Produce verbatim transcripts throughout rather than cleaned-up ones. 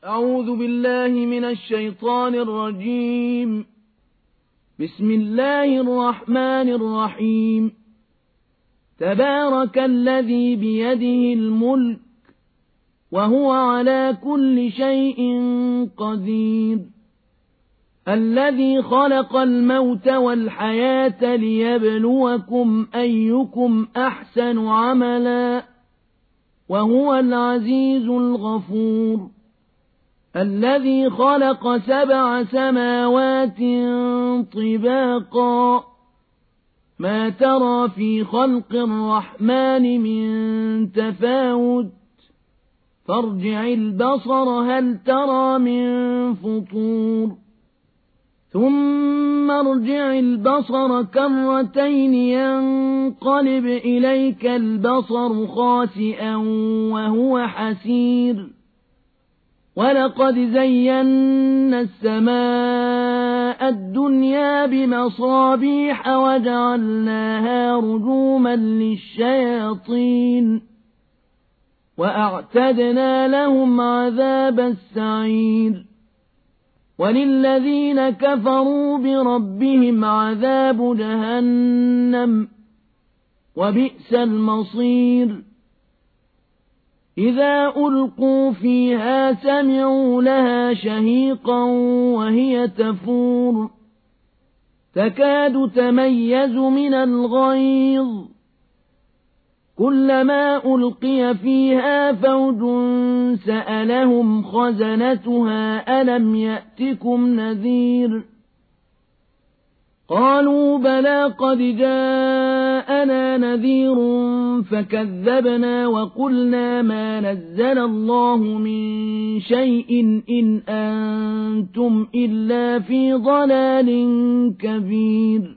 أعوذ بالله من الشيطان الرجيم. بسم الله الرحمن الرحيم. تبارك الذي بيده الملك وهو على كل شيء قدير، الذي خلق الموت والحياة ليبلوكم أيكم أحسن عملا، وهو العزيز الغفور، الذي خلق سبع سماوات طباقا، ما ترى في خلق الرحمن من تفاوت، فارجع البصر هل ترى من فطور، ثم ارجع البصر كرتين ينقلب إليك البصر خاسئا وهو حسير، ولقد زينا السماء الدنيا بمصابيح وجعلناها رجوما للشياطين، وأعتدنا لهم عذاب السعير، وللذين كفروا بربهم عذاب جهنم، وبئس المصير. إذا ألقوا فيها سمعوا لها شهيقا وهي تفور، تكاد تميز من الغيظ، كلما ألقي فيها فوج سألهم خزنتها ألم يأتكم نذير، قالوا بلى قد جاءنا نذير فكذبنا وقلنا ما نزل الله من شيء إن أنتم إلا في ضلال كبير،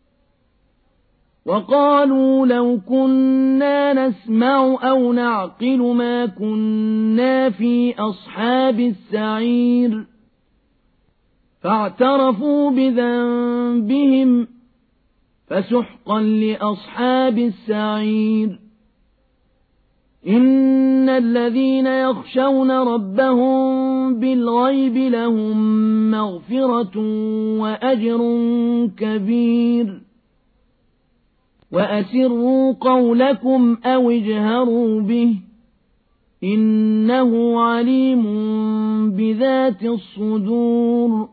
وقالوا لو كنا نسمع أو نعقل ما كنا في أصحاب السعير، فاعترفوا بذنبهم فسحقا لأصحاب السعير. إن الذين يخشون ربهم بالغيب لهم مغفرة وأجر كبير، وأسروا قولكم أو اجهروا به إنه عليم بذات الصدور.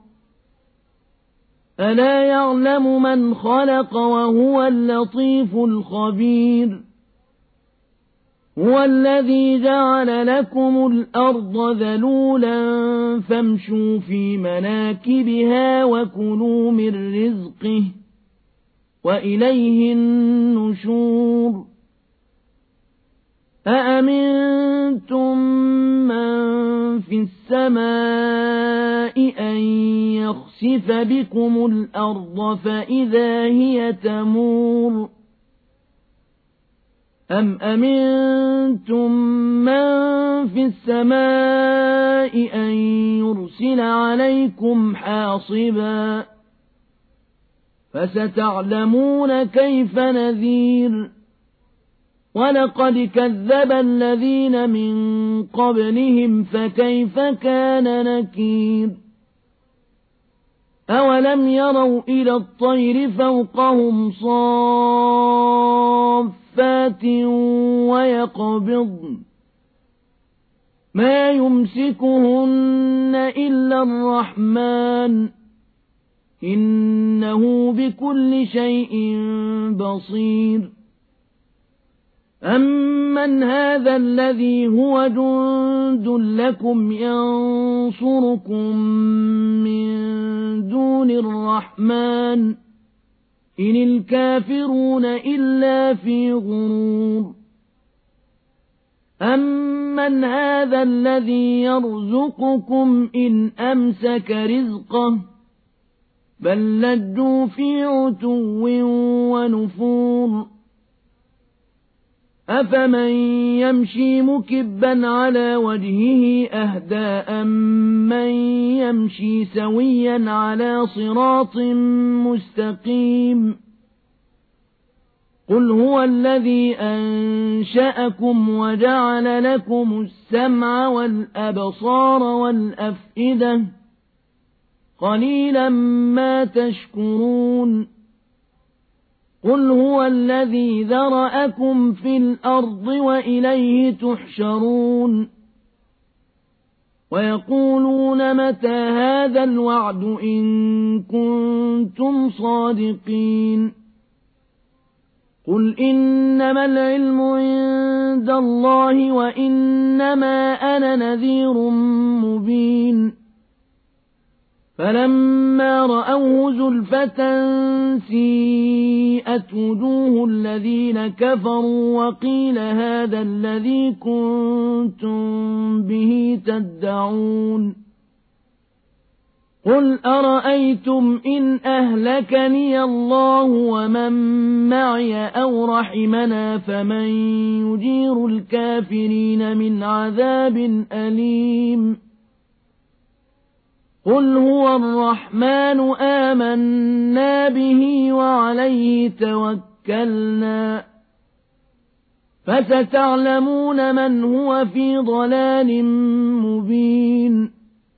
ألا يعلم من خلق وهو اللطيف الخبير. هو الذي جعل لكم الأرض ذلولا فامشوا في مناكبها وكلوا من رزقه وإليه النشور. أأمنتم من في السماء أن يخسف بكم الأرض فإذا هي تمور، أم أمنتم من في السماء أن يرسل عليكم حاصبا، فستعلمون كيف نذير. ولقد كذب الذين من قبلهم فكيف كان نكير. أولم يروا إلى الطير فوقهم صافات ويقبضن ما يمسكهن إلا الرحمن إنه بكل شيء بصير. أمن هذا الذي هو جند لكم ينصركم من دون الرحمن إن الكافرون إلا في غرور. أمن هذا الذي يرزقكم إن أمسك رزقه بل لجوا في عتو ونفور. أفمن يمشي مكبا على وجهه أهدى أمن يمشي سويا على صراط مستقيم. قل هو الذي أنشأكم وجعل لكم السمع والأبصار والأفئدة قليلا ما تشكرون قل هو الذي ذرأكم في الأرض وإليه تحشرون ويقولون متى هذا الوعد إن كنتم صادقين قل إنما العلم عند الله وإنما أنا نذير مبين فلما رأوه زلفة سيئت وجوه الذين كفروا وقيل هذا الذي كنتم به تدعون قل أرأيتم إن أهلكني الله ومن معي أو رحمنا فمن يجير الكافرين من عذاب أليم قل هو الرحمن آمنا به وعليه توكلنا فستعلمون من هو في ضلال مبين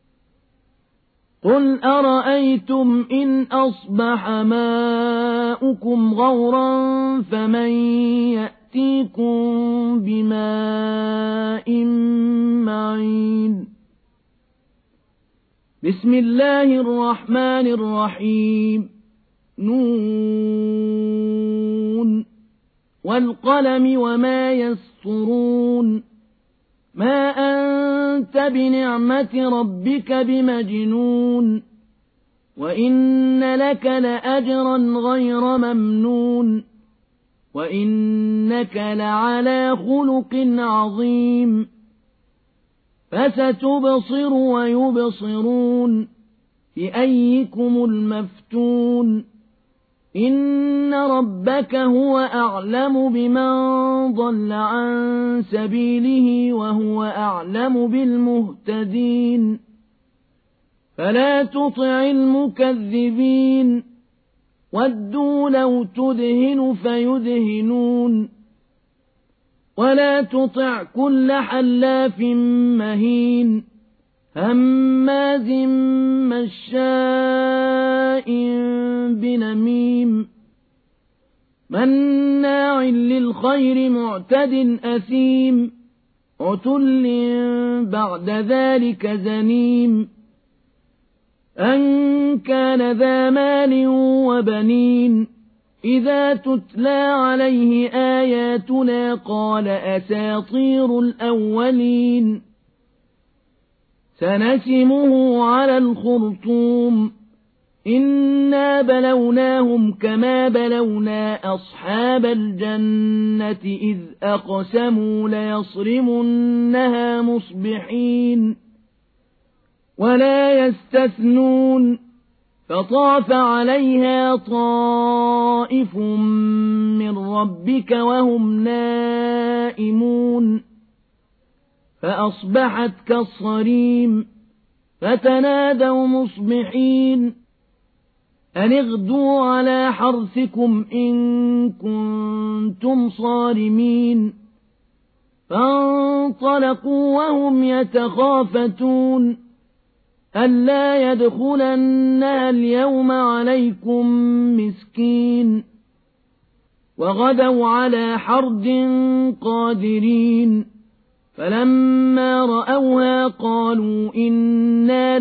قل أرأيتم إن أصبح ماؤكم غورا فمن يأتيكم بماء معين بسم الله الرحمن الرحيم نون والقلم وما يسطرون ما أنت بنعمة ربك بمجنون وإن لك لأجرا غير ممنون وإنك لعلى خلق عظيم فستبصر ويبصرون بأيكم المفتون إن ربك هو أعلم بمن ضل عن سبيله وهو أعلم بالمهتدين فلا تطع المكذبين ودوا لو تدهن فيدهنون ولا تطع كل حلاف مهين هماز مشاء بنميم مناع للخير معتد أثيم عتل بعد ذلك زنيم أن كان ذا مال وبنين إذا تتلى عليه آياتنا قال أساطير الأولين سنسمه على الخرطوم إنا بلوناهم كما بلونا أصحاب الجنة إذ أقسموا ليصرمنها مصبحين ولا يستثنون فطاف عليها طائف من ربك وهم نائمون فأصبحت كالصريم فتنادوا مصبحين أن اغدوا على حرثكم إن كنتم صارمين فانطلقوا وهم يتخافتون ألا يدخلنها اليوم عليكم مسكين وغدوا على حرد قادرين فلما رأوها قالوا إنا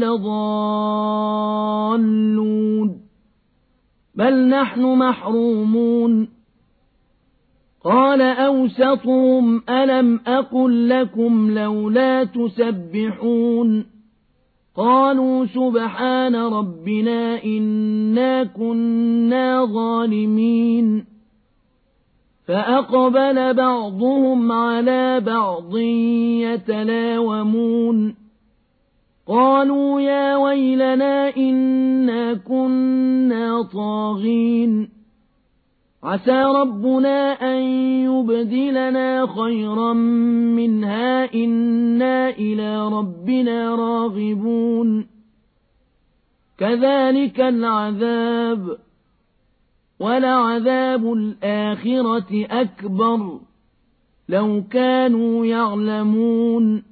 لضالون بل نحن محرومون قال أوسطهم ألم أقل لكم لولا تسبحون قالوا سبحان ربنا إنا كنا ظالمين فأقبل بعضهم على بعض يتلاومون قالوا يا ويلنا إنا كنا طاغين عسى ربنا أن يبدلنا خيرا منها إنا إلى ربنا راغبون كذلك العذاب ولعذاب الآخرة أكبر لو كانوا يعلمون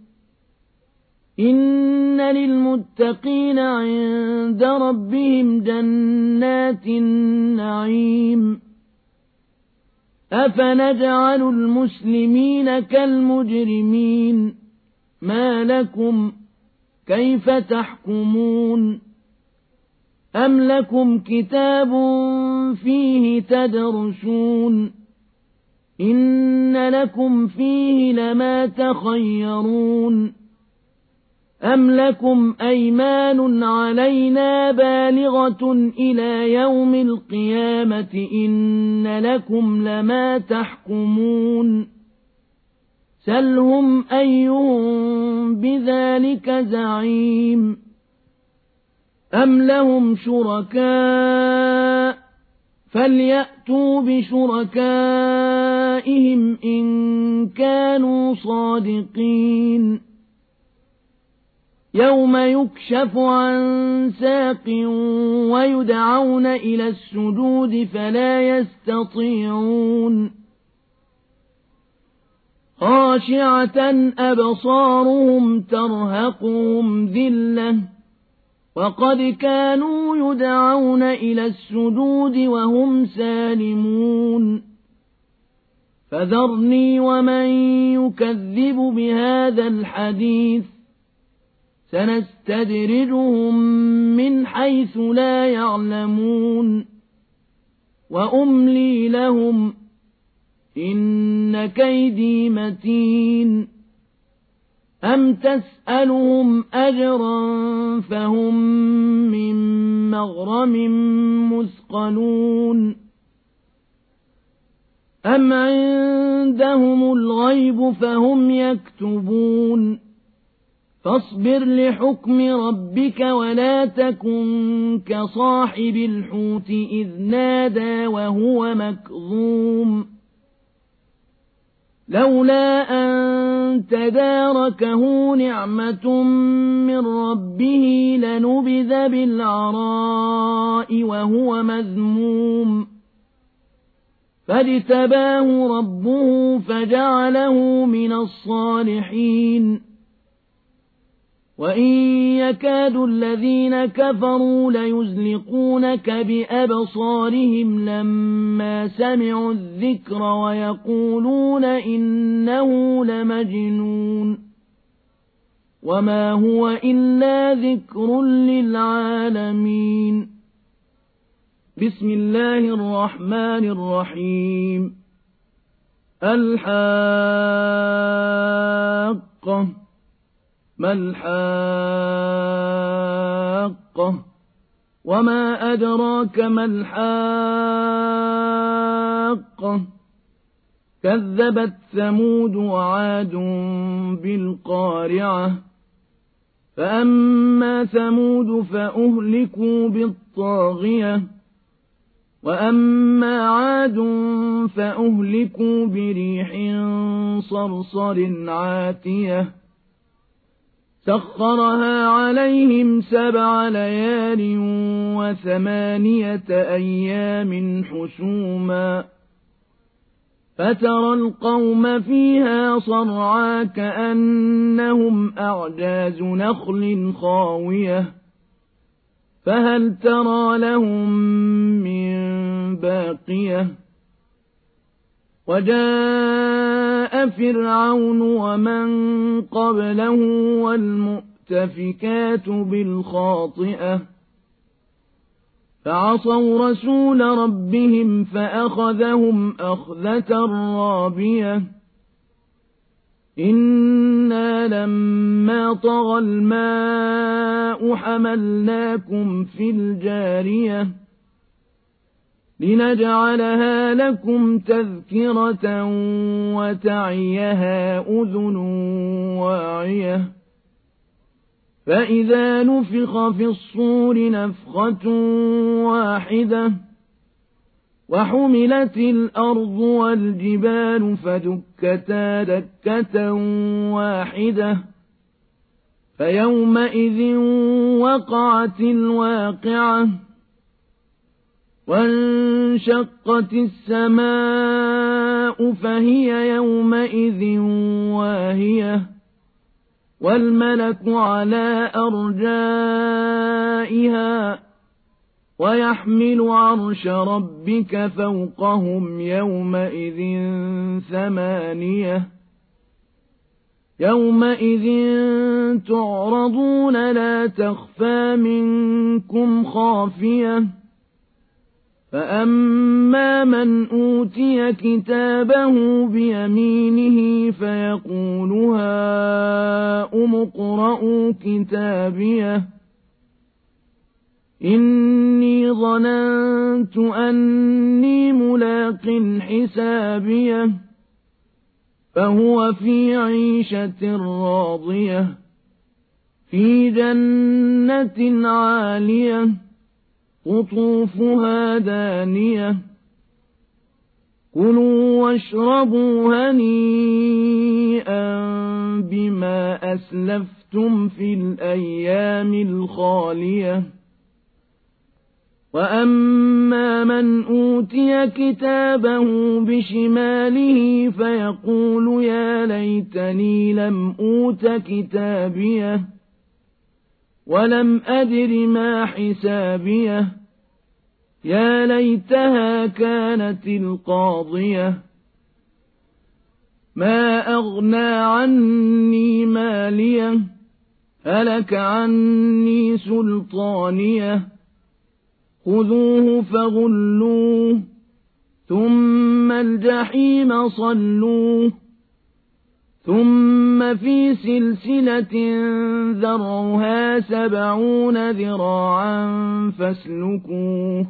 إن للمتقين عند ربهم جنات النعيم أفنجعل المسلمين كالمجرمين ما لكم كيف تحكمون أم لكم كتاب فيه تدرسون إن لكم فيه لما تخيرون أم لكم أيمان علينا بالغة إلى يوم القيامة إن لكم لما تحكمون سلهم أيهم بذلك زعيم أم لهم شركاء فليأتوا بشركائهم إن كانوا صادقين يوم يكشف عن ساق ويدعون إلى السجود فلا يستطيعون خاشعة أبصارهم ترهقهم ذلة وقد كانوا يدعون إلى السجود وهم سالمون فذرني ومن يكذب بهذا الحديث سنستدرجهم من حيث لا يعلمون وأملي لهم إن كيدي متين أم تسألهم أجرا فهم من مغرم مثقلون أم عندهم الغيب فهم يكتبون فاصبر لحكم ربك ولا تكن كصاحب الحوت إذ نادى وهو مكظوم لولا أن تداركه نعمة من ربه لنبذ بالعراء وهو مذموم فاجتباه ربه فجعله من الصالحين وإن يكاد الذين كفروا ليزلقونك بأبصارهم لما سمعوا الذكر ويقولون إنه لمجنون وما هو إلا ذكر للعالمين بسم الله الرحمن الرحيم الحاقة ما الحاقة وما أدراك ما الحاقة كذبت ثمود وعاد بالقارعة فأما ثمود فأهلكوا بالطاغية وأما عاد فأهلكوا بريح صرصر عاتية سخرها عليهم سبع ليال وثمانية أيام حسوما فترى القوم فيها صرعا كأنهم أعجاز نخل خاوية فهل ترى لهم من باقية وجاء فرعون ومن قبله والمؤتفكات بالخاطئة فعصوا رسول ربهم فأخذهم أخذة رابية إنا لما طغى الماء حملناكم في الجارية لنجعلها لكم تذكرة وتعيها أذن واعية فإذا نفخ في الصور نفخة واحدة وحملت الأرض والجبال فدكتا دكة واحدة فيومئذ وقعت الواقعة وانشقت السماء فهي يومئذ واهية والملك على أرجائها ويحمل عرش ربك فوقهم يومئذ ثمانية يومئذ تعرضون لا تخفى منكم خافية فأما من أوتي كتابه بيمينه فيقول هاؤم اقرءوا كتابيه إني ظننت أني ملاق حسابيه فهو في عيشة راضية في جنة عالية قطوفها دانية كلوا واشربوا هنيئا بما أسلفتم في الأيام الخالية وأما من أوتي كتابه بشماله فيقول يا ليتني لم أوت كتابيه ولم أدر ما حسابيه يا ليتها كانت القاضية ما أغنى عني ماليه هلك عني سلطانيه خذوه فغلوه ثم الجحيم صلوه ثم في سلسلة ذرعها سبعون ذراعا فاسلكوه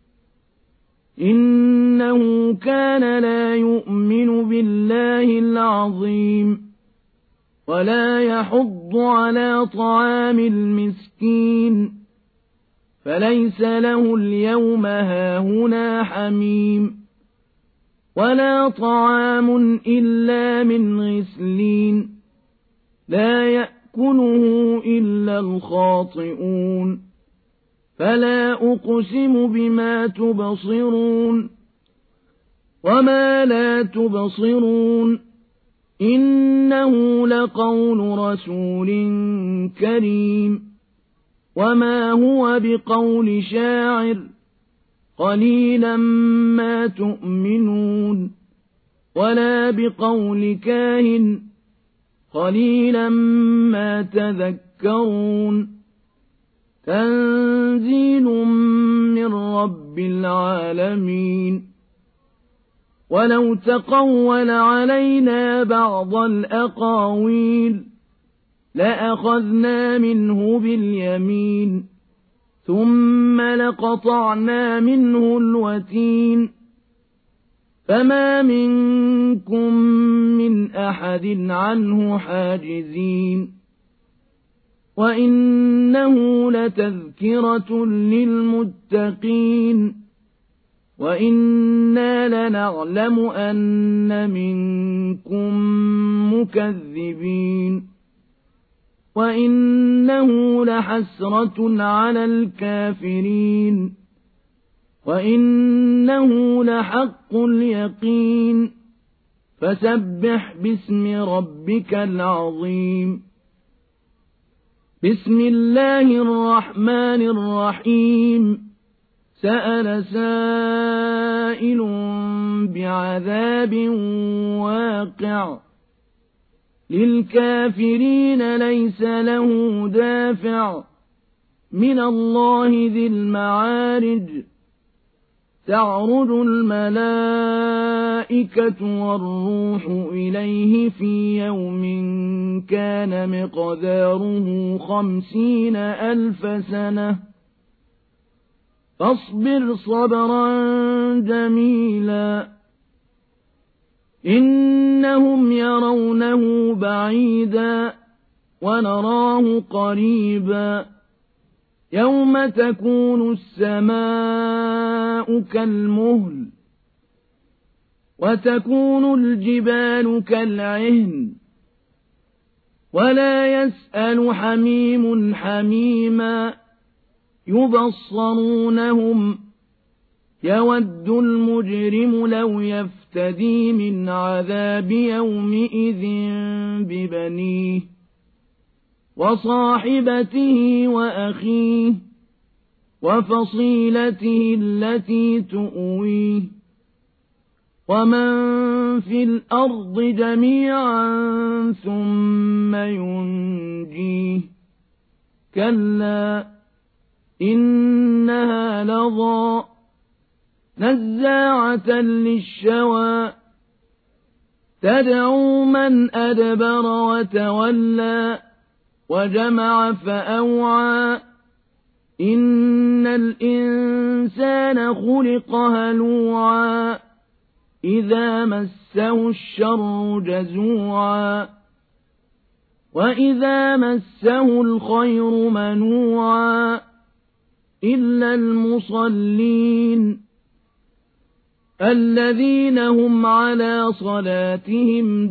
إنه كان لا يؤمن بالله العظيم ولا يحض على طعام المسكين فليس له اليوم هاهنا حميم ولا طعام إلا من غسلين لا يأكله إلا الخاطئون فلا أقسم بما تبصرون وما لا تبصرون إنه لقول رسول كريم وما هو بقول شاعر قليلا ما تؤمنون ولا بقول كاهن قليلا ما تذكرون تنزيل من رب العالمين ولو تقول علينا بعض الأقاويل لأخذنا منه باليمين ثم لقطعنا منه الوتين فما منكم من أحد عنه حاجزين وإنه لتذكرة للمتقين وإنا لنعلم أن منكم مكذبين وإنه لحسرة على الكافرين وإنه لحق اليقين فسبح باسم ربك العظيم بسم الله الرحمن الرحيم سأل سائل بعذاب واقع للكافرين ليس له دافع من الله ذي المعارج تعرج الملائكة والروح إليه في يوم كان مقداره خمسين ألف سنة فاصبر صبرا جميلا إنهم يرونه بعيدا ونراه قريبا يوم تكون السماء كالمهل وتكون الجبال كالعهن ولا يسأل حميم حميما يبصرونهم يود المجرم لو يفتدي من عذاب يومئذ ببنيه وصاحبته وأخيه وفصيلته التي تؤويه ومن في الأرض جميعا ثم ينجيه كلا إنها لظى نزاعة للشوى تدعو من أدبر وتولى وجمع فأوعى إن الإنسان خلق هلوعا إذا مسه الشر جزوعا وإذا مسه الخير منوعا إلا المصلين الذين هم على صلاتهم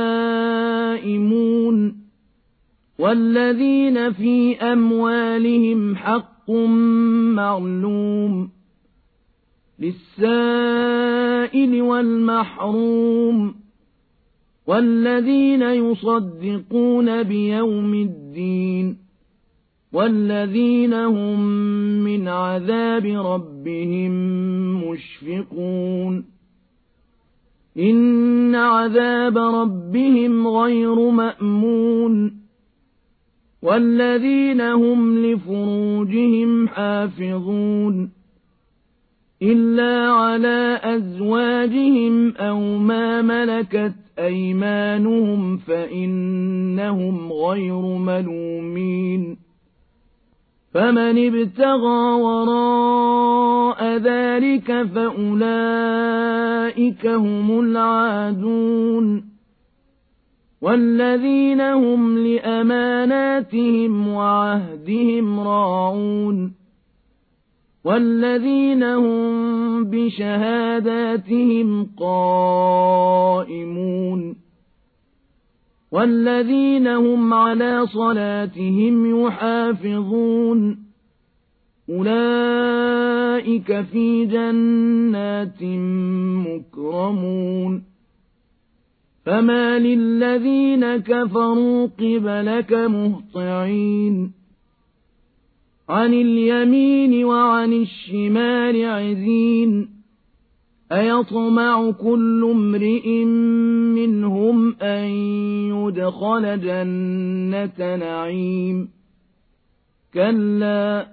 دائمون والذين في أموالهم حق معلوم للسائل والمحروم والذين يصدقون بيوم الدين والذين هم من عذاب ربهم مشفقون إن عذاب ربهم غير مأمون والذين هم لفروجهم حافظون إلا على أزواجهم أو ما ملكت أيمانهم فإنهم غير ملومين فمن ابتغى وراء ذلك فأولئك هم العادون والذين هم لأماناتهم وعهدهم راعون والذين هم بشهاداتهم قائمون والذين هم على صلاتهم يحافظون أولئك في جنات مكرمون فما للذين كفروا قبلك مهطعين عن اليمين وعن الشمال عزين أيطمع كل امرئ منهم أن يدخل جنة نعيم كلا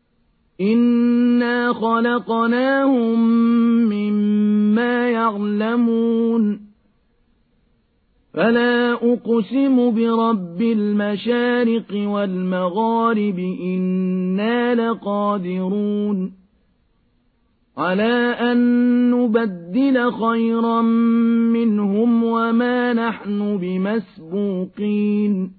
إنا خلقناهم مما يعلمون فلا أقسم برب المشارق والمغارب إنا لقادرون على أن نبدل خيرا منهم وما نحن بمسبوقين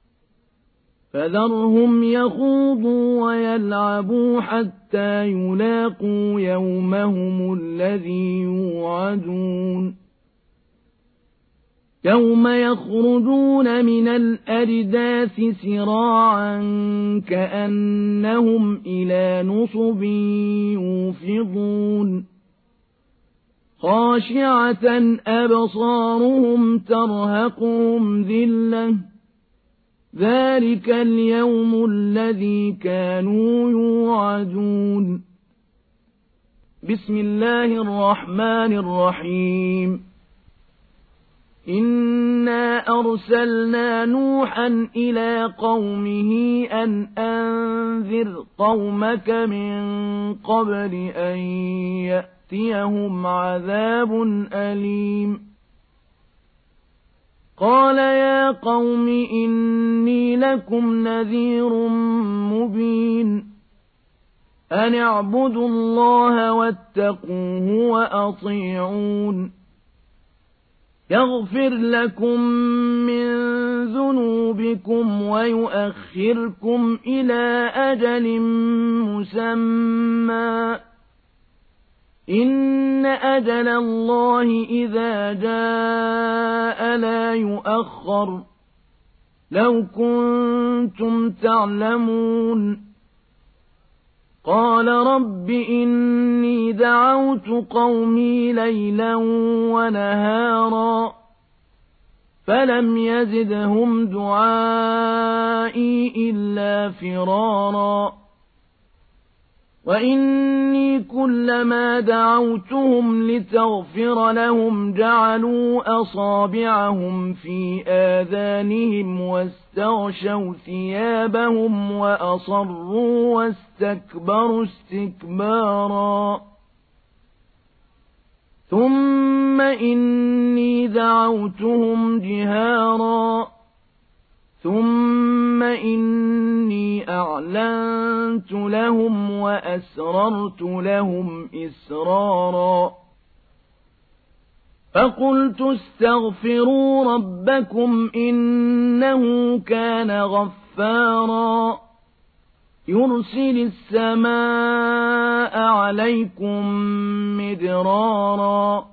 فذرهم يخوضوا ويلعبوا حتى يلاقوا يومهم الذي يوعدون يوم يخرجون من الأجداث سراعا كأنهم إلى نصب يوفضون خاشعة أبصارهم ترهقهم ذلة ذلك اليوم الذي كانوا يوعدون بسم الله الرحمن الرحيم إنا أرسلنا نوحا إلى قومه أن أنذر قومك من قبل أن يأتيهم عذاب أليم قال يا قوم إني لكم نذير مبين أن اعبدوا الله واتقوه وأطيعون يغفر لكم من ذنوبكم ويؤخركم إلى أجل مسمى إن أجل الله إذا جاء لا يؤخر لو كنتم تعلمون قال رب إني دعوت قومي ليلا ونهارا فلم يزدهم دعائي إلا فرارا وإني كلما دعوتهم لتغفر لهم جعلوا أصابعهم في آذانهم واستغشوا ثيابهم وأصروا واستكبروا استكبارا ثم إني دعوتهم جهارا ثم إني أعلنت لهم وأسررت لهم إسرارا فقلت استغفروا ربكم إنه كان غفارا يرسل السماء عليكم مدرارا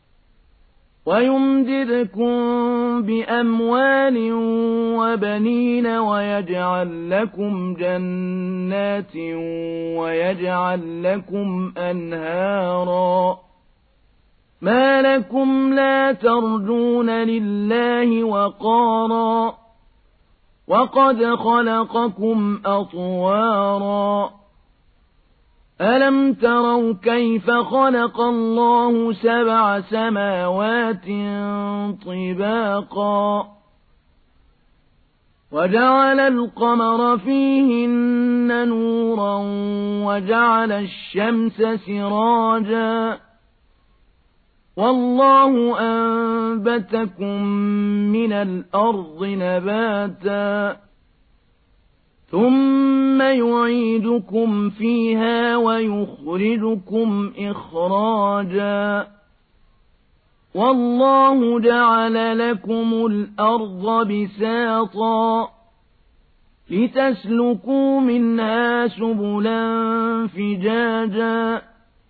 ويمددكم بأموال وبنين ويجعل لكم جنات ويجعل لكم أنهارا ما لكم لا ترجون لله وقارا وقد خلقكم أطوارا ألم تروا كيف خلق الله سبع سماوات طباقا وجعل القمر فيهن نورا وجعل الشمس سراجا والله أنبتكم من الأرض نباتا ثم يعيدكم فيها ويخرجكم إخراجا والله جعل لكم الأرض بساطا لتسلكوا منها سبلا فجاجا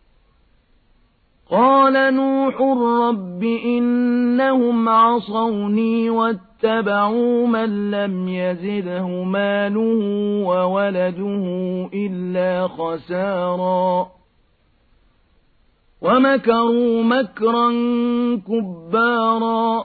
قال نوح رب إنهم عصوني واتبعوا من لم يزده ماله وولده إلا خسارا ومكروا مكرا كبارا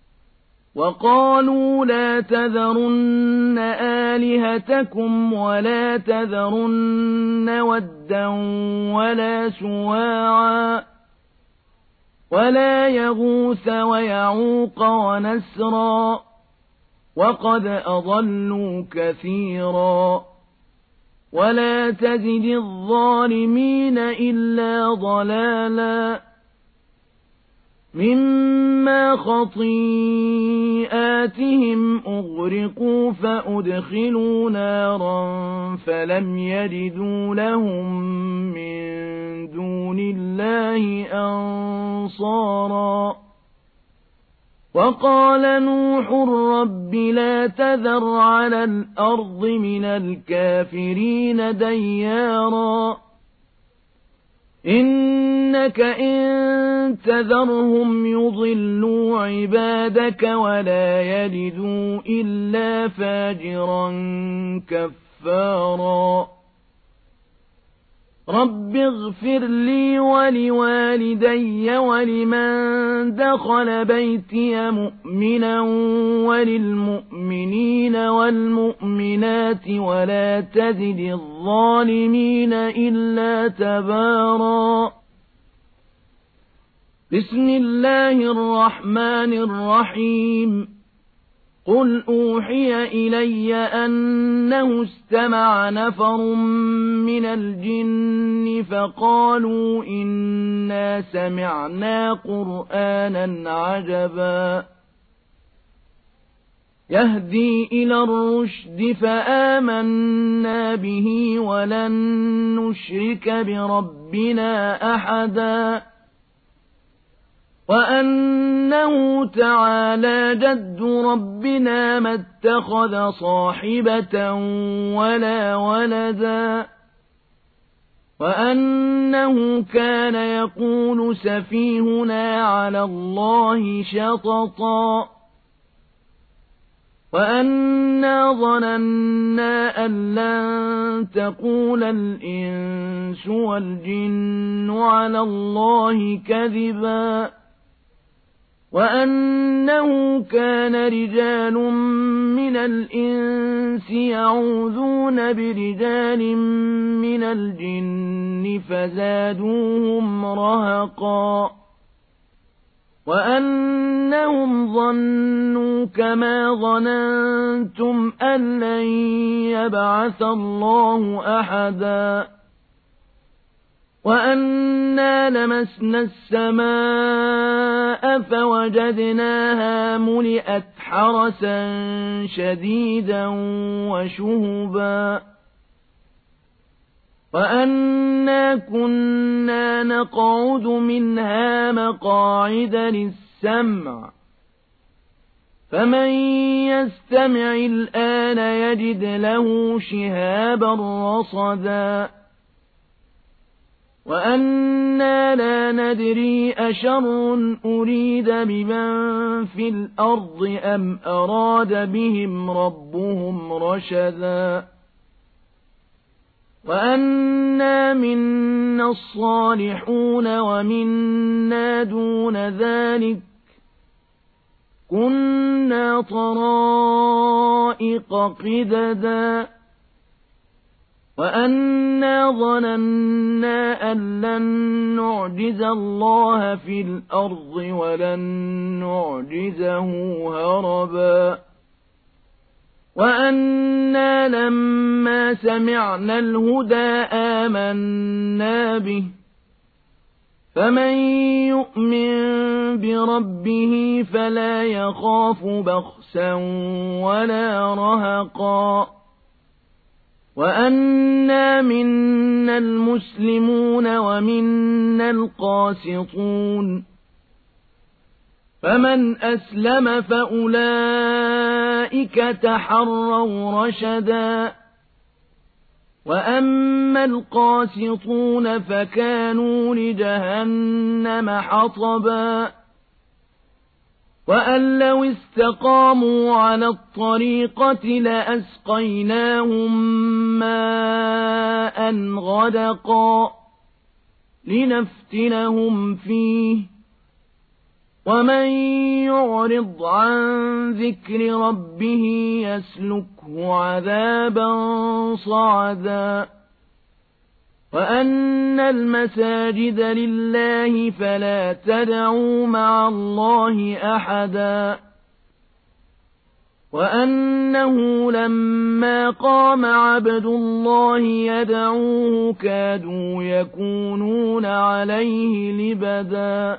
وقالوا لا تذرن آلهتكم ولا تذرن ودا ولا سواعا ولا يغوث ويعوق ونسرا وقد أضلوا كثيرا ولا تزد الظالمين إلا ضلالا مما خطيئاتهم أغرقوا فأدخلوا نارا فلم يجدوا لهم من دون الله أنصارا وقال نوح رب لا تذر على الأرض من الكافرين ديارا إنك إن تذرهم يضلوا عبادك ولا يلدوا إلا فاجرا كفارا رب اغفر لي ولوالدي ولمن دخل بيتي مؤمنا وللمؤمنين والمؤمنات ولا تزد الظالمين إلا تبارا بسم الله الرحمن الرحيم قل أوحي إلي أنه استمع نفر من الجن فقالوا إنا سمعنا قرآنا عجبا يهدي إلى الرشد فآمنا به ولن نشرك بربنا أحدا وأنه تعالى جد ربنا ما اتخذ صاحبة ولا ولدا وأنه كان يقول سفيهنا على الله شططا وأنا ظننا أن لن تقول الإنس والجن على الله كذبا وأنه كان رجال من الإنس يعوذون برجال من الجن فزادوهم رهقا وأنهم ظنوا كما ظننتم أن لن يبعث الله أحدا وأنا لمسنا السماء فوجدناها ملئت حرسا شديدا وشهبا وأنا كنا نقعد منها مقاعد للسمع فمن يستمع الآن يجد له شهابا رصدا وأنا لا ندري أشر أريد بمن في الأرض أم أراد بهم ربهم رشدا وأنا منا الصالحون ومنا دون ذلك كنا طرائق قددا وأنا ظننا أن لن نعجز الله في الأرض ولن نعجزه هربا وأنا لما سمعنا الهدى آمنا به فمن يؤمن بربه فلا يخاف بخسا ولا رهقا وأنا منا المسلمون ومنا القاسطون فمن أسلم فأولئك تحروا رشدا وأما القاسطون فكانوا لجهنم حطبا وأن لو استقاموا على الطريقة لأسقيناهم ماء غدقا لنفتنهم فيه ومن يعرض عن ذكر ربه يسلكه عذابا صعدا وأن المساجد لله فلا تدعوا مع الله أحدا وأنه لما قام عبد الله يدعوه كادوا يكونون عليه لبدا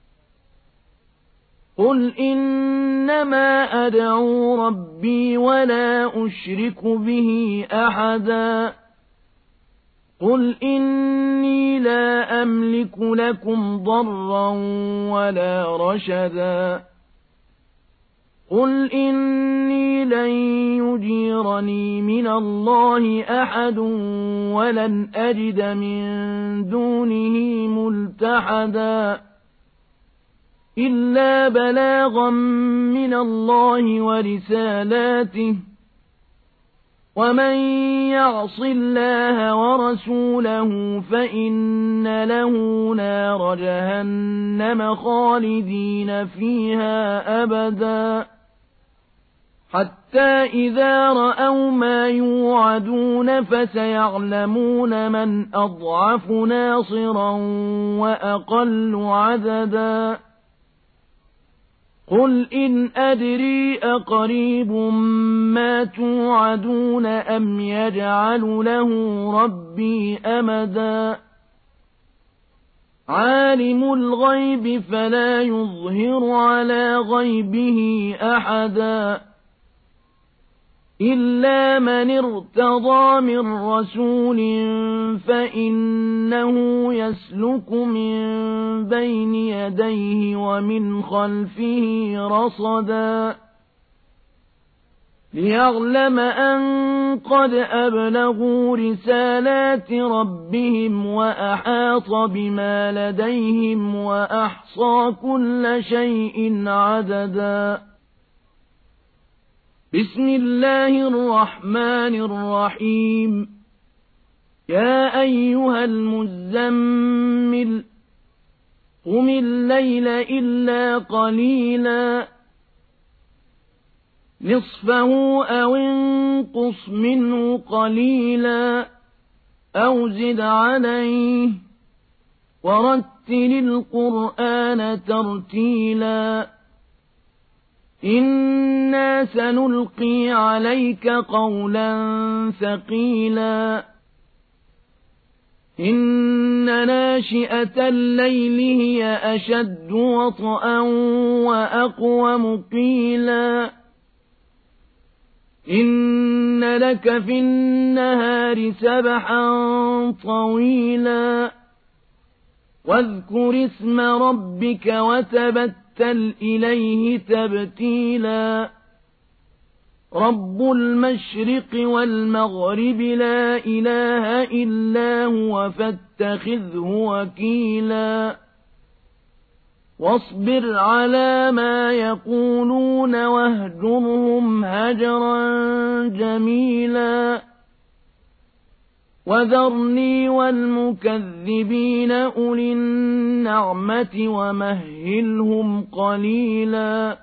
قل إنما أدعو ربي ولا أشرك به أحدا قل إني لا أملك لكم ضرا ولا رشدا قل إني لن يجيرني من الله أحد ولن أجد من دونه ملتحدا إلا بلاغا من الله ورسالاته ومن يعص الله ورسوله فإن له نار جهنم خالدين فيها أبدا حتى إذا رأوا ما يوعدون فسيعلمون من أضعف ناصرا وأقل عددا قل إن أدري أقريب ما توعدون أم يجعل له ربي أمدا عالم الغيب فلا يظهر على غيبه أحدا إلا من ارتضى من رسول فإنه يسلك من بين يديه ومن خلفه رصدا ليعلم أن قد أبلغوا رسالات ربهم وأحاط بما لديهم وأحصى كل شيء عددا بسم الله الرحمن الرحيم يا أيها المزمل قم الليل إلا قليلا نصفه أو انقص منه قليلا أو زد عليه ورتل القرآن ترتيلا إنا سنلقي عليك قولا ثقيلا إن ناشئة الليل هي أشد وطئا وأقوم قيلا إن لك في النهار سبحا طويلا واذكر اسم ربك وتبتل إليه تبتيلا رب المشرق والمغرب لا إله إلا هو فاتخذه وكيلا واصبر على ما يقولون واهجرهم هجرا جميلا وذرني والمكذبين أولي النعمة ومهلهم قليلا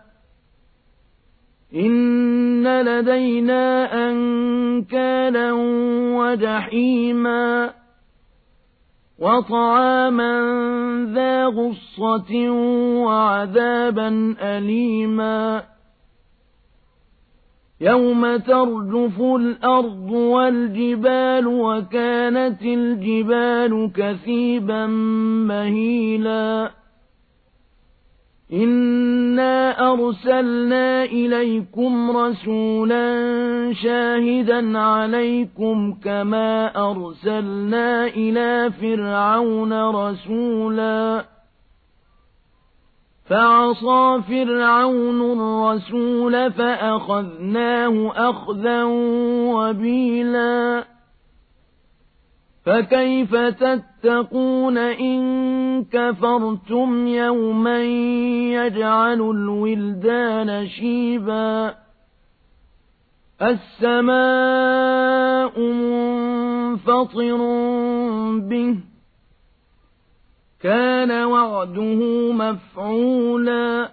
إن لدينا أنكالا وجحيما وطعاما ذا غصة وعذابا أليما يوم ترجف الأرض والجبال وكانت الجبال كثيبا مهيلا إنا أرسلنا إليكم رسولا شاهدا عليكم كما أرسلنا إلى فرعون رسولا فعصى فرعون الرسول فأخذناه أخذا وبيلا فكيف تتقون إن كفرتم يوما يجعل الولدان شيبا السماء منفطر به كان وعده مفعولا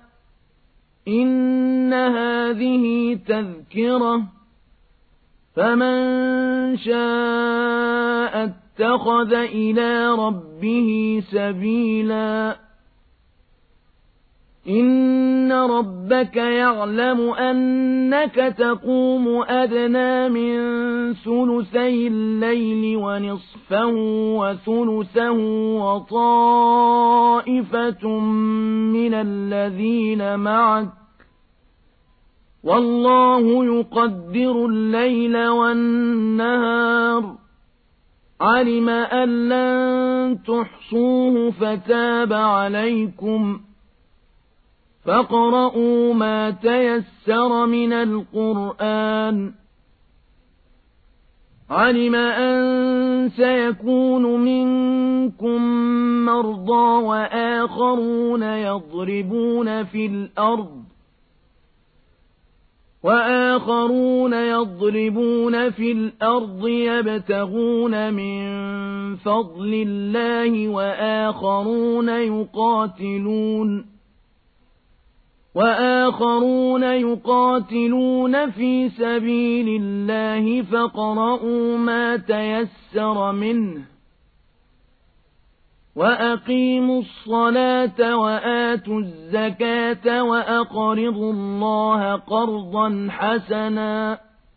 إن هذه تذكرة فمن شاء اتخذ إلى ربه سبيلا إن ربك يعلم أنك تقوم أدنى من ثلثي الليل ونصفه وثلثه وطائفة من الذين معك والله يقدر الليل والنهار علم أن لن تحصوه فتاب عليكم فاقرؤوا ما تيسر من القرآن علم أن سيكون منكم مرضى وآخرون يضربون في الأرض وآخرون يضربون في الأرض يبتغون من فضل الله وآخرون يقاتلون وآخرون يقاتلون في سبيل الله فاقرؤوا ما تيسر منه وأقيموا الصلاة وآتوا الزكاة وأقرضوا الله قرضا حسنا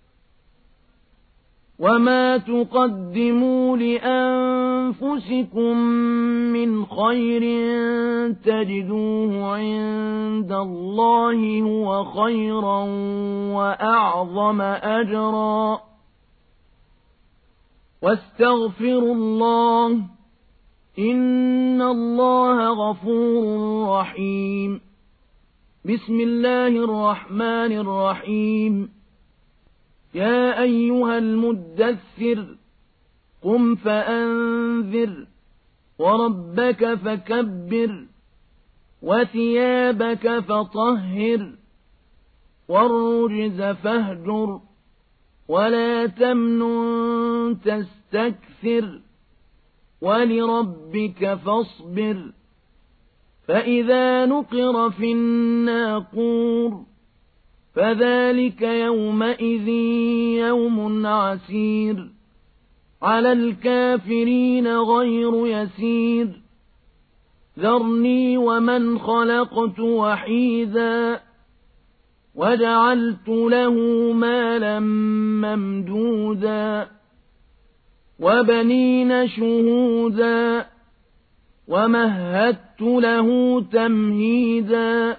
وما تقدموا لأنفسكم من خير تجدوه عند الله هو خيرا وأعظم أجرا واستغفروا الله إن الله غفور رحيم بسم الله الرحمن الرحيم يا أيها المدثر قم فأنذر وربك فكبر وثيابك فطهر والرجز فاهجر ولا تمنن تستكثر ولربك فاصبر فإذا نقر في الناقور فذلك يومئذ يوم عسير على الكافرين غير يسير ذرني ومن خلقت وحيدا وجعلت له مالا ممدودا وبنين شهودا ومهدت له تمهيدا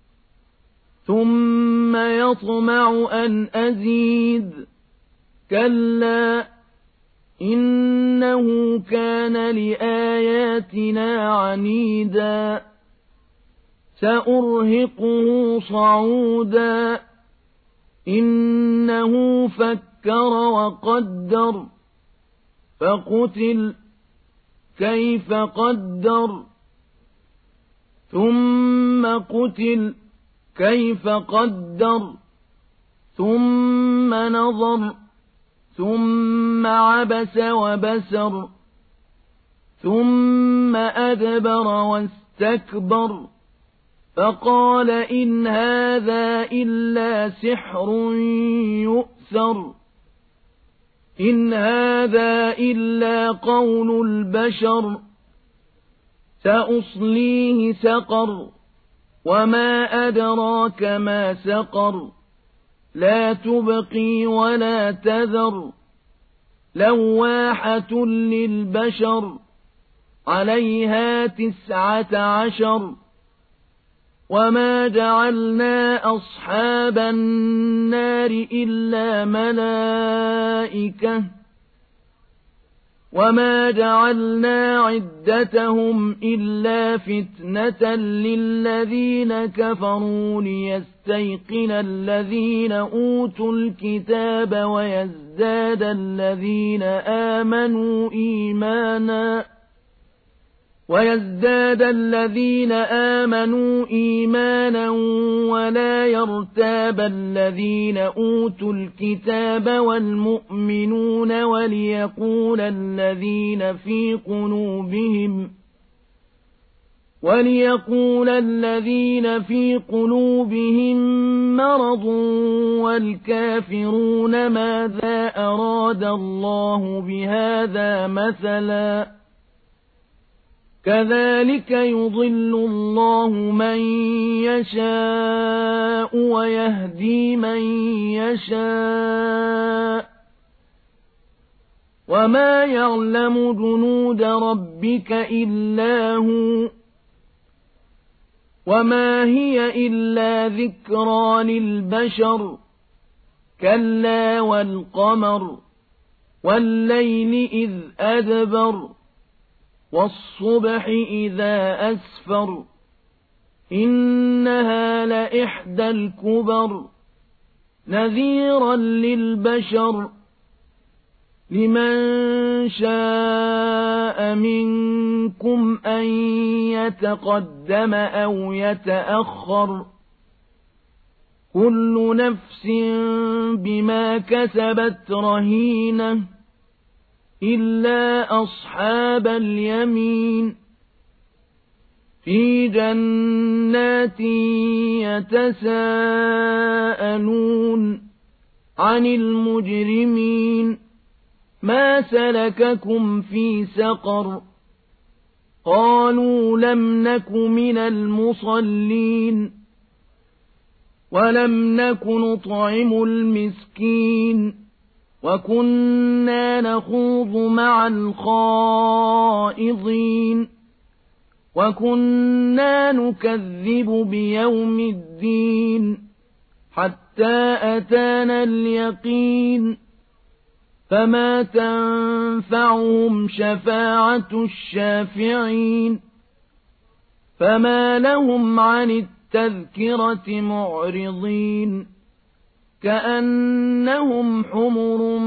ثم يطمع أن أزيد كلا إنه كان لآياتنا عنيدا سأرهقه صعودا إنه فكر وقدر فقتل كيف قدر ثم قتل كيف قدر ثم نظر ثم عبس وبسر ثم أدبر واستكبر فقال إن هذا إلا سحر يؤثر إن هذا إلا قول البشر سأصليه سقر وما أدراك ما سقر لا تبقي ولا تذر لواحة للبشر عليها تسعة عشر وما جعلنا أصحاب النار إلا ملائكة وما جعلنا عدتهم إلا فتنة للذين كفروا ليستيقن الذين أوتوا الكتاب ويزداد الذين آمنوا إيمانا ويزداد الذين آمنوا إيمانا ولا يرتاب الذين أوتوا الكتاب والمؤمنون وليقول الذين في قلوبهم وليقول الذين في قلوبهم مرض والكافرون ماذا أراد الله بهذا مثلا كذلك يضل الله من يشاء ويهدي من يشاء وما يعلم جنود ربك إلا هو وما هي إلا ذكرى للبشر كلا والقمر والليل إذ أدبر والصبح إذا أسفر إنها لإحدى الكبر نذيرا للبشر لمن شاء منكم أن يتقدم أو يتأخر كل نفس بما كسبت رهينة إلا أصحاب اليمين في جنات يتساءلون عن المجرمين ما سلككم في سقر قالوا لم نك من المصلين ولم نك نطعم المسكين وكنا نخوض مع الخائضين وكنا نكذب بيوم الدين حتى أتانا اليقين فما تنفعهم شفاعة الشافعين فما لهم عن التذكرة معرضين كأنهم حمر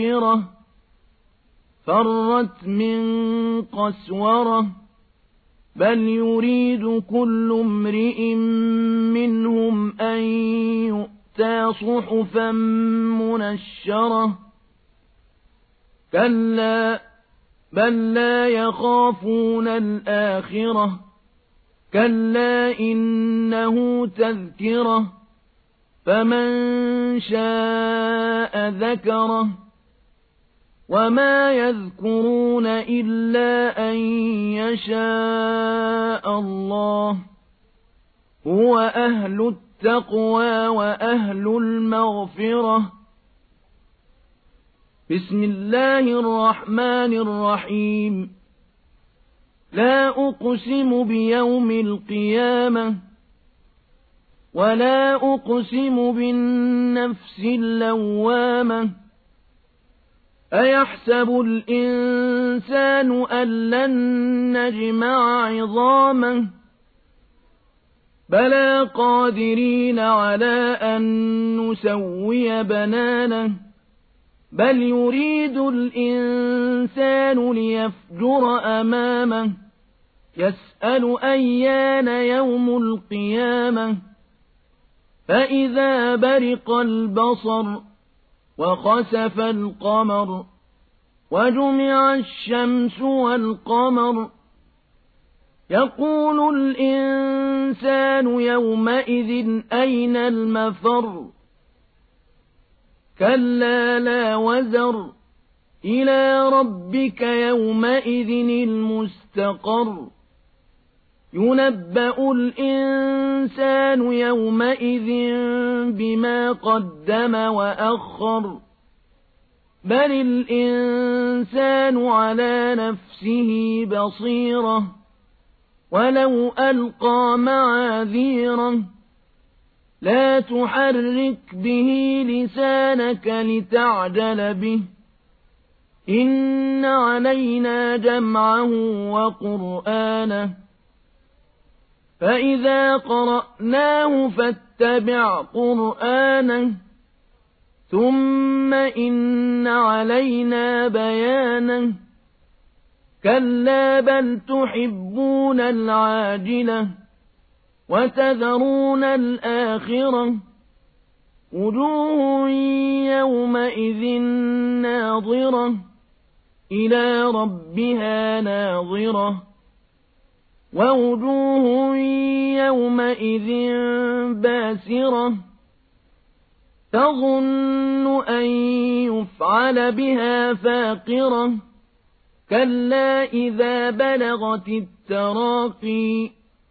مستنفرة فرت من قسورة بل يريد كل امرئ منهم أن يؤتى صحفا منشرة كلا بل لا يخافون الآخرة كلا إنه تذكرة فمن شاء ذكره وما يذكرون إلا أن يشاء الله هو أهل التقوى وأهل المغفرة. بسم الله الرحمن الرحيم لا أقسم بيوم القيامة ولا أقسم بالنفس اللوامة أيحسب الإنسان أن لن نجمع عظامه بلى قادرين على أن نسوي بنانه بل يريد الإنسان ليفجر أمامه يسأل أيان يوم القيامة فإذا برق البصر وخسف القمر وجمع الشمس والقمر يقول الإنسان يومئذ أين المفر كلا لا وزر إلى ربك يومئذ المستقر ينبأ الإنسان يومئذ بما قدم وأخر بل الإنسان على نفسه بصيرة ولو ألقى معاذيره لا تحرك به لسانك لتعجل به إن علينا جمعه وقرآنه فإذا قرأناه فاتبع قرآنه ثم إن علينا بيانه كلا بل تحبون العاجلة وتذرون الآخرة وجوه يومئذ ناظرة إلى ربها ناظرة ووجوه يومئذ باسرة تظن أن يفعل بها فاقرة كلا إذا بلغت التراقي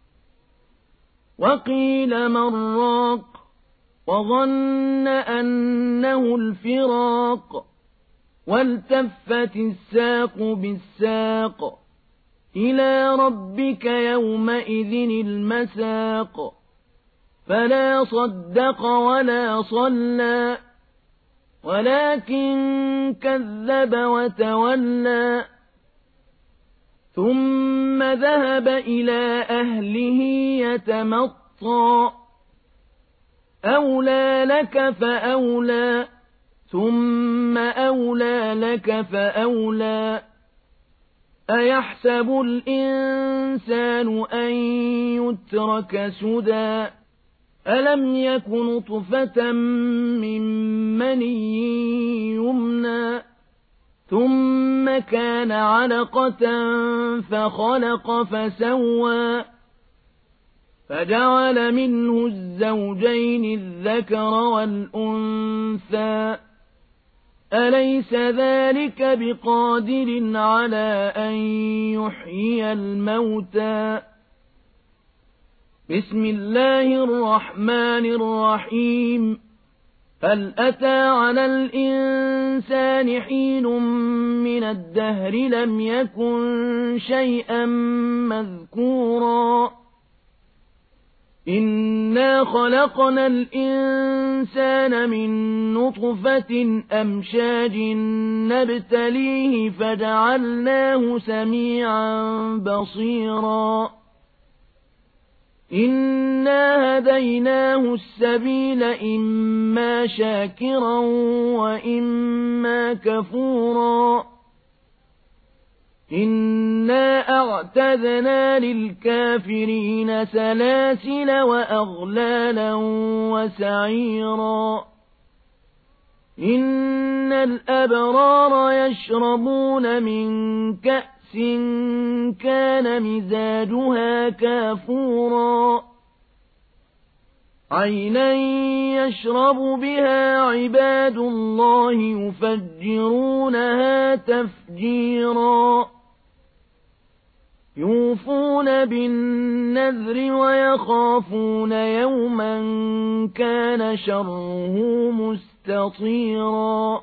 وقيل من راق وظن أنه الفراق والتفت الساق بالساق إلى ربك يومئذ المساق فلا صدق ولا صلى ولكن كذب وتولى ثم ذهب إلى أهله يتمطى أولى لك فأولى ثم أولى لك فأولى أيحسب الإنسان أن يترك سدى ألم يك نطفة من مني يمنى ثم كان علقة فخلق فسوى فجعل منه الزوجين الذكر والأنثى أليس ذلك بقادر على أن يحيي الموتى بسم الله الرحمن الرحيم هل أتى على الإنسان حين من الدهر لم يكن شيئا مذكورا إنا خلقنا الإنسان من نطفة أمشاج نبتليه فجعلناه سميعا بصيرا إنا هديناه السبيل إما شاكرا وإما كفورا إن إنا أعتدنا للكافرين سلاسل وأغلالا وسعيرا إن الأبرار يشربون من كأس كان مزاجها كافورا عينا يشرب بها عباد الله يفجرونها تفجيرا يوفون بالنذر ويخافون يوما كان شره مستطيرا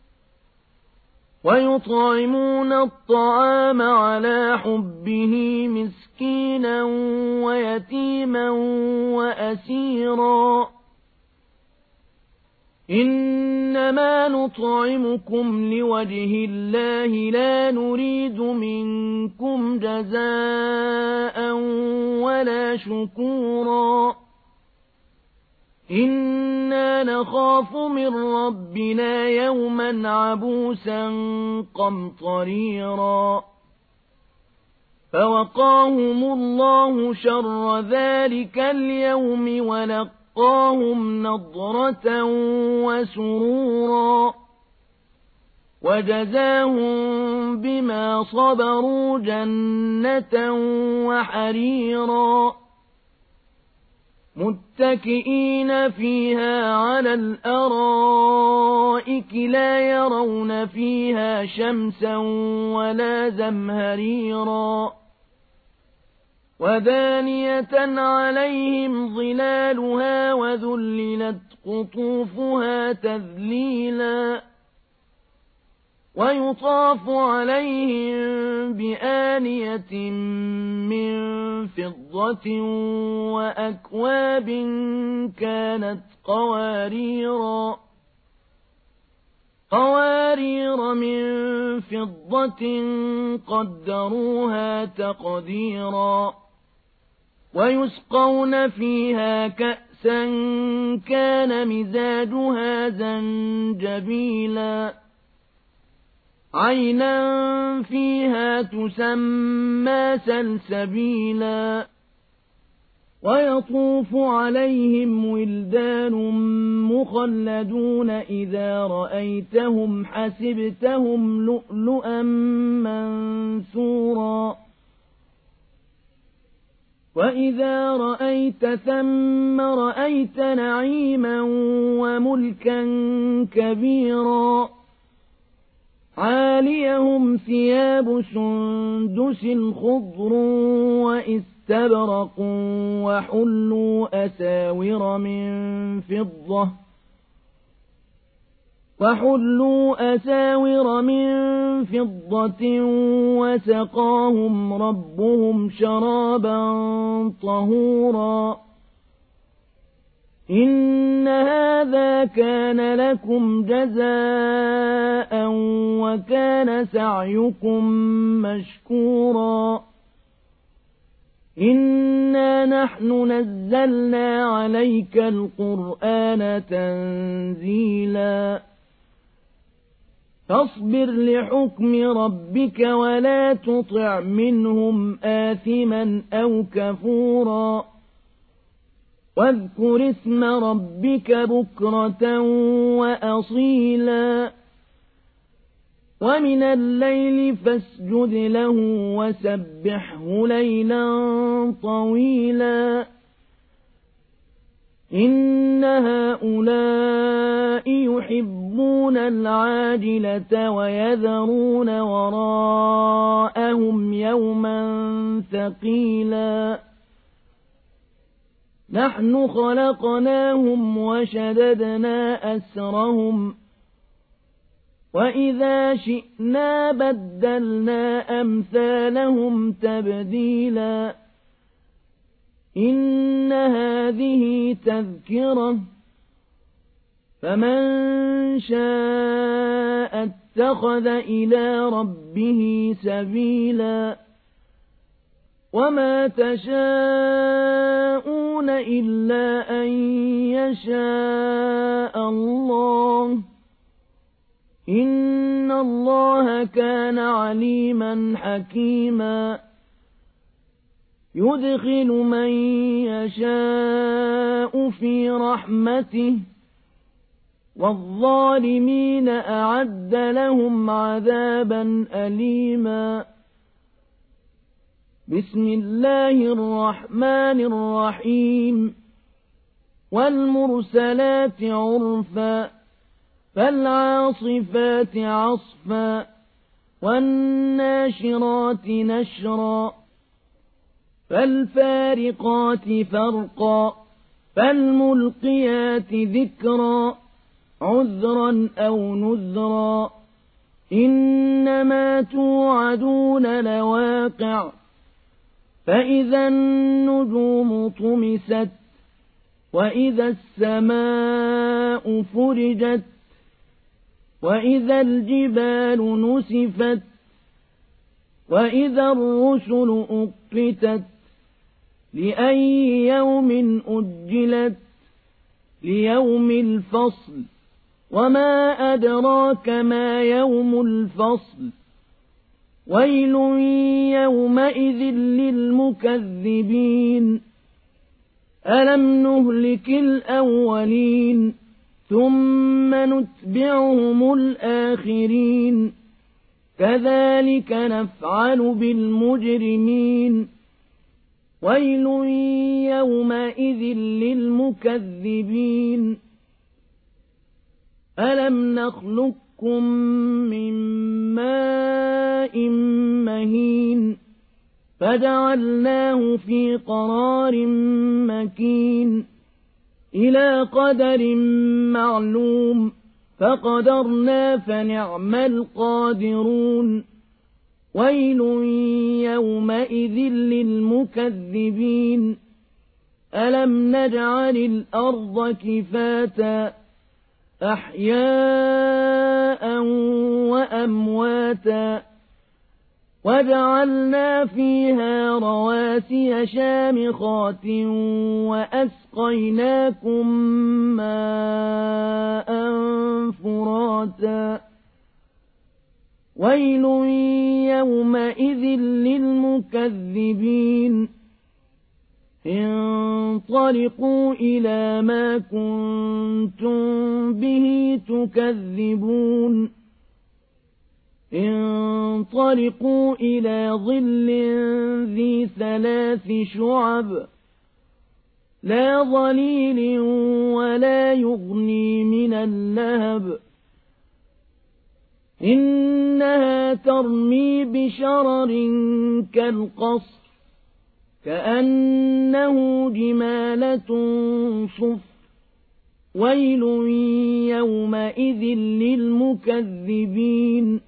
ويطعمون الطعام على حبه مسكينا ويتيما وأسيرا إنما نطعمكم لوجه الله لا نريد منكم جزاء ولا شكورا إنا نخاف من ربنا يوما عبوسا قمطريرا فوقاهم الله شر ذلك اليوم ولقاهم نضرة وسرورا وجزاهم بما صبروا جنة وحريرا متكئين فيها على الأرائك لا يرون فيها شمسا ولا زمهريرا ودانية عليهم ظلالها وذللت قطوفها تذليلا ويطاف عليهم بآنية من فضة وأكواب كانت قواريرا قوارير من فضة قدروها تقديرا ويسقون فيها كأسا كان مزاجها زنجبيلا عينا فيها تسمى سلسبيلا ويطوف عليهم ولدان مخلدون إذا رأيتهم حسبتهم لؤلؤا منثورا وإذا رأيت ثم رأيت نعيما وملكا كبيرا عاليهم ثياب سندس خضر وإستبرق وحلوا أساور من فضة وحلوا أساور من فضة وسقاهم ربهم شرابا طهورا إن هذا كان لكم جزاء وكان سعيكم مشكورا إنا نحن نزلنا عليك القرآن تنزيلا فاصبر لحكم ربك ولا تطع منهم آثما أو كفورا واذكر اسم ربك بكرة وأصيلا ومن الليل فاسجد له وسبحه ليلا طويلا إن هؤلاء يحبون العاجلة ويذرون وراءهم يوما ثقيلا نحن خلقناهم وشددنا أسرهم وإذا شئنا بدلنا أمثالهم تبديلا إن هذه تذكرة فمن شاء اتخذ إلى ربه سبيلا وما تشاءون إلا أن يشاء الله إن إن الله كان عليما حكيما يدخل من يشاء في رحمته والظالمين أعد لهم عذابا أليما بسم الله الرحمن الرحيم والمرسلات عرفا فالعاصفات عصفا والناشرات نشرا فالفارقات فرقا فالملقيات ذكرا عذرا أو نذرا إنما توعدون لواقع فإذا النجوم طمست وإذا السماء فرجت وإذا الجبال نسفت وإذا الرسل أقتت لأي يوم أجلت ليوم الفصل وما أدراك ما يوم الفصل ويل يومئذ للمكذبين ألم نهلك الأولين ثم نتبعهم الآخرين كذلك نفعل بالمجرمين ويل يومئذ للمكذبين ألم نخلقكم من ماء مهين فجعلناه في قرار مكين إلى قدر معلوم فقدرنا فنعم القادرون ويل يومئذ للمكذبين ألم نجعل الأرض كفاتا أحياء وأمواتا وجعلنا فيها رواسي شامخات وأسقيناكم ماء فراتا ويل يومئذ للمكذبين انطلقوا إلى ما كنتم به تكذبون انطلقوا إلى ظل ذي ثلاث شعب لا ظليل ولا يغني من اللهب إنها ترمي بشرر كالقصر كأنه جمالة صفر ويل يومئذ للمكذبين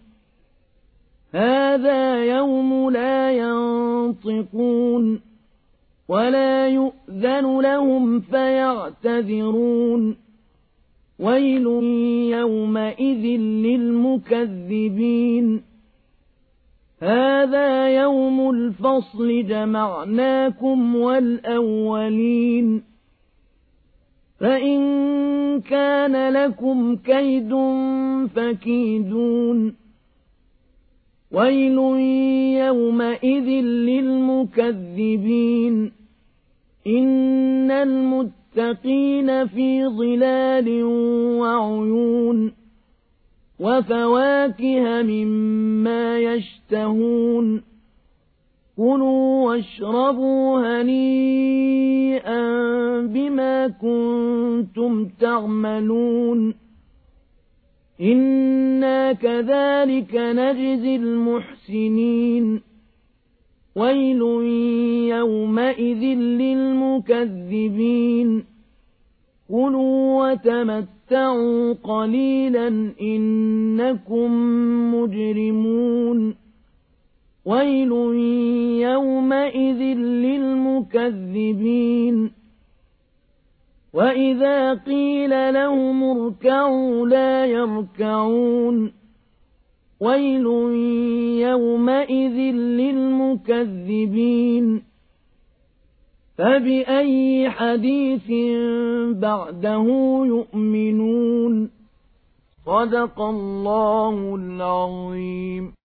هذا يوم لا ينطقون ولا يؤذن لهم فيعتذرون ويل يومئذ للمكذبين هذا يوم الفصل جمعناكم والأولين فإن كان لكم كيد فكيدون ويل يومئذ للمكذبين إن المتقين في ظلال وعيون وفواكه مما يشتهون كلوا واشربوا هنيئا بما كنتم تعملون إنا كذلك نجزي المحسنين ويل يومئذ للمكذبين كلوا وتمتعوا قليلا إنكم مجرمون ويل يومئذ للمكذبين وإذا قيل لهم اركعوا لا يركعون ويل يومئذ للمكذبين فبأي حديث بعده يؤمنون صدق الله العظيم.